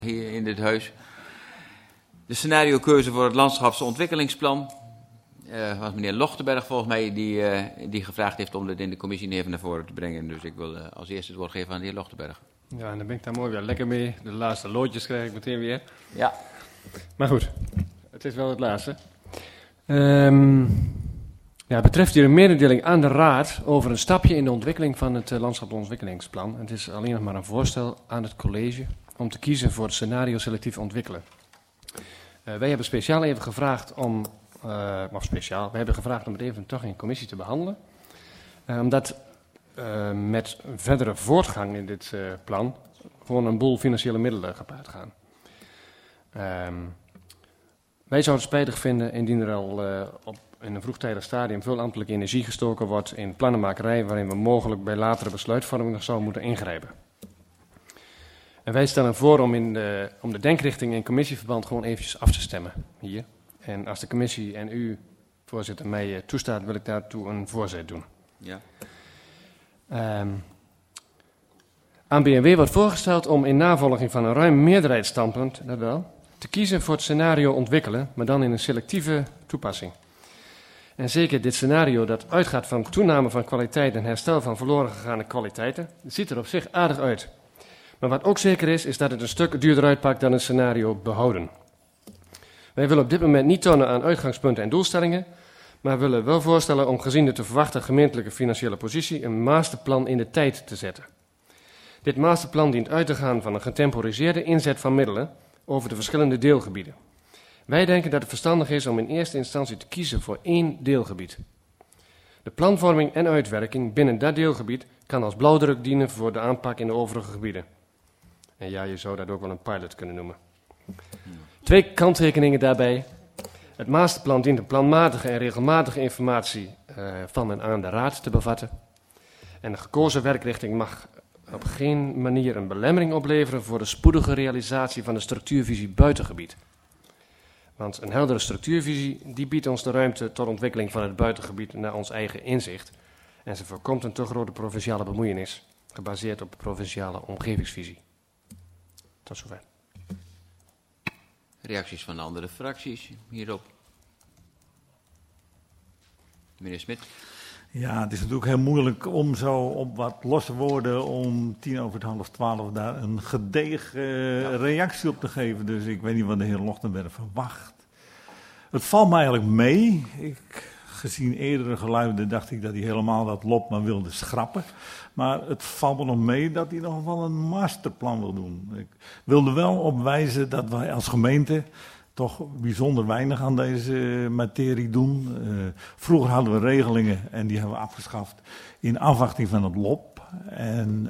hier in dit huis. De scenario-keuze voor het landschapsontwikkelingsplan. Was meneer Lochtenberg volgens mij die gevraagd heeft om dit in de commissie even naar voren te brengen. Dus ik wil als eerste het woord geven aan de heer Lochtenberg. Ja, en dan ben ik daar mooi weer lekker mee. De laatste loodjes krijg ik meteen weer. Ja. Maar goed, het is wel het laatste. Het betreft hier een mededeling aan de Raad over een stapje in de ontwikkeling van het landschapsontwikkelingsplan. Het is alleen nog maar een voorstel aan het college om te kiezen voor het scenario selectief ontwikkelen. Wij hebben speciaal even gevraagd om, we hebben gevraagd om het even toch in commissie te behandelen. Omdat met verdere voortgang in dit plan gewoon een boel financiële middelen gepaard gaan. Wij zouden het spijtig vinden indien er al in een vroegtijdig stadium veel ambtelijke energie gestoken wordt in plannenmakerij waarin we mogelijk bij latere besluitvorming nog zouden moeten ingrijpen. En wij stellen voor om de denkrichting in commissieverband gewoon eventjes af te stemmen hier. En als de commissie en u, voorzitter, mij toestaat, wil ik daartoe een voorzet doen. Ja. Aan BNW wordt voorgesteld om in navolging van een ruim meerderheidsstandpunt, dat wel, te kiezen voor het scenario ontwikkelen, maar dan in een selectieve toepassing. En zeker dit scenario dat uitgaat van toename van kwaliteit en herstel van verloren gegaane kwaliteiten, ziet er op zich aardig uit. Maar wat ook zeker is dat het een stuk duurder uitpakt dan het scenario behouden. Wij willen op dit moment niet tonen aan uitgangspunten en doelstellingen, maar willen wel voorstellen om gezien de te verwachten gemeentelijke financiële positie een masterplan in de tijd te zetten. Dit masterplan dient uit te gaan van een getemporiseerde inzet van middelen over de verschillende deelgebieden. Wij denken dat het verstandig is om in eerste instantie te kiezen voor 1 deelgebied. De planvorming en uitwerking binnen dat deelgebied kan als blauwdruk dienen voor de aanpak in de overige gebieden. En ja, je zou dat ook wel een pilot kunnen noemen. 2 kanttekeningen daarbij. Het masterplan dient een planmatige en regelmatige informatie van en aan de Raad te bevatten. En de gekozen werkrichting mag op geen manier een belemmering opleveren voor de spoedige realisatie van de structuurvisie buitengebied. Want een heldere structuurvisie die biedt ons de ruimte tot ontwikkeling van het buitengebied naar ons eigen inzicht. En ze voorkomt een te grote provinciale bemoeienis, gebaseerd op de provinciale omgevingsvisie. Tot zover. Reacties van de andere fracties hierop? Meneer Smit. Ja, het is natuurlijk heel moeilijk om zo op wat losse woorden om 11:10 daar een gedegen reactie op te geven. Dus ik weet niet wat de heer Lochtenberg verwacht. Het valt mij eigenlijk mee. Gezien eerdere geluiden dacht ik dat hij helemaal dat lot maar wilde schrappen. Maar het valt me nog mee dat hij nog wel een masterplan wil doen. Ik wilde wel op wijzen dat wij als gemeente toch bijzonder weinig aan deze materie doen. Vroeger hadden we regelingen en die hebben we afgeschaft in afwachting van het LOP. En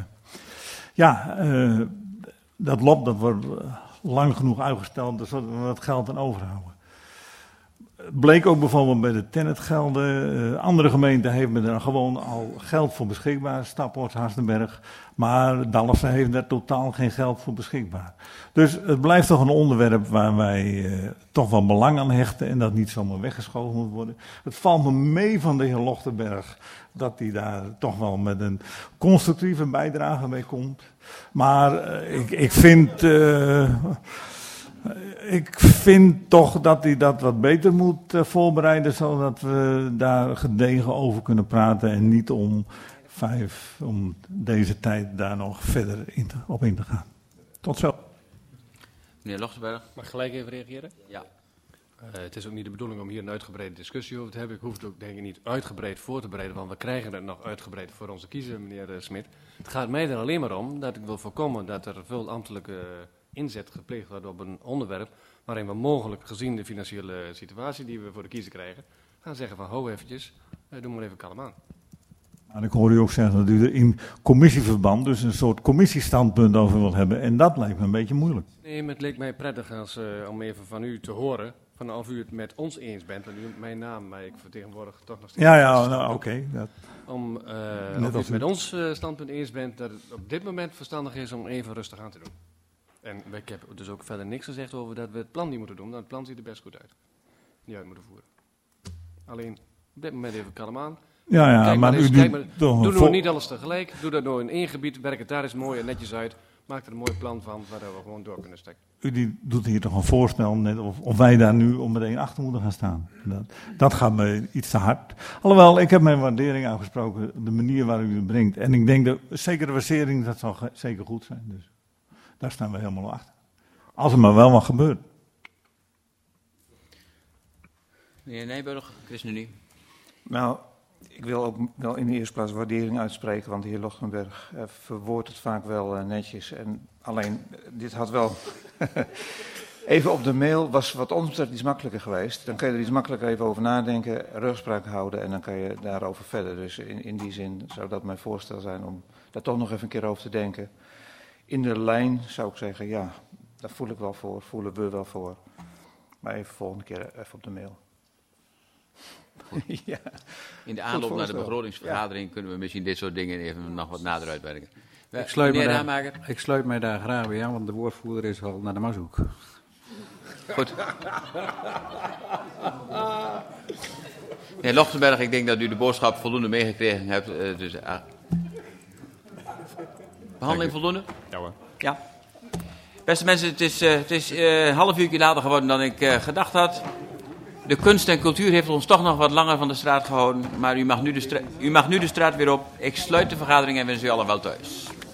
dat LOP dat wordt lang genoeg uitgesteld, zodat we dat geld aan overhouden. Bleek ook bijvoorbeeld bij de tennetgelden. Andere gemeenten hebben er gewoon al geld voor beschikbaar. Staphorst, Harstenberg. Maar Dalfsen heeft daar totaal geen geld voor beschikbaar. Dus het blijft toch een onderwerp waar wij toch wel belang aan hechten. En dat niet zomaar weggeschoven moet worden. Het valt me mee van de heer Lochtenberg dat hij daar toch wel met een constructieve bijdrage mee komt. Maar ik vind toch dat hij dat wat beter moet voorbereiden, zodat we daar gedegen over kunnen praten en niet om deze tijd daar nog verder op in te gaan. Tot zo. Meneer Lochtenberg. Mag ik gelijk even reageren? Ja. Het is ook niet de bedoeling om hier een uitgebreide discussie over te hebben. Ik hoef het ook denk ik niet uitgebreid voor te bereiden, want we krijgen het nog uitgebreid voor onze kiezer, meneer Smit. Het gaat mij er alleen maar om dat ik wil voorkomen dat er veel ambtelijke inzet gepleegd wordt op een onderwerp waarin we mogelijk, gezien de financiële situatie die we voor de kiezer krijgen, gaan zeggen van hou eventjes, doe maar even kalm aan. En ik hoor u ook zeggen dat u er in commissieverband dus een soort commissiestandpunt over wilt hebben. En dat lijkt me een beetje moeilijk. Nee, maar het leek mij prettig om even van u te horen, van of u het met ons eens bent. Want u noemt mijn naam, maar ik vertegenwoordig toch nog steeds. Oké. Of u het met ons standpunt eens bent dat het op dit moment verstandig is om even rustig aan te doen. En ik heb dus ook verder niks gezegd over dat we het plan niet moeten doen. Want het plan ziet er best goed uit. Niet uit moeten voeren. Alleen op dit moment even kalm aan. Ja, maar u doe nou niet alles tegelijk. Doe dat nou in één gebied. Werk het daar eens mooi en netjes uit. maakt er een mooi plan van waar we gewoon door kunnen steken. U doet hier toch een voorstel, net of wij daar nu om meteen achter moeten gaan staan. Dat gaat me iets te hard. Alhoewel, ik heb mijn waardering aangesproken, de manier waarop u het brengt. En ik denk dat zeker de waardering, dat zal zeker goed zijn. Dus daar staan we helemaal achter. Als er maar wel wat gebeurt. Meneer Nijburg, ChristenUnie. Nou, ik wil ook wel in de eerste plaats waardering uitspreken, want de heer Lochtenberg verwoordt het vaak wel netjes. En alleen, dit had wel even op de mail, was wat ons betreft iets makkelijker geweest. Dan kun je er iets makkelijker even over nadenken, rugspraak houden en dan kan je daarover verder. Dus in die zin zou dat mijn voorstel zijn om daar toch nog even een keer over te denken. In de lijn zou ik zeggen, ja, daar voel ik wel voor, voelen we wel voor. Maar even volgende keer even op de mail. Ja. In de aanloop naar de begrotingsvergadering kunnen we misschien dit soort dingen even nog wat nader uitwerken. Ik sluit mij daar graag bij aan, want de woordvoerder is al naar de Mazoek. Goed. Meneer Lochtenberg, ik denk dat u de boodschap voldoende meegekregen hebt. Behandeling voldoende? Ja hoor. Ja. Beste mensen, het is een half uurtje later geworden dan ik gedacht had. De kunst en cultuur heeft ons toch nog wat langer van de straat gehouden. Maar u mag nu de straat weer op. Ik sluit de vergadering en wens u allen wel thuis.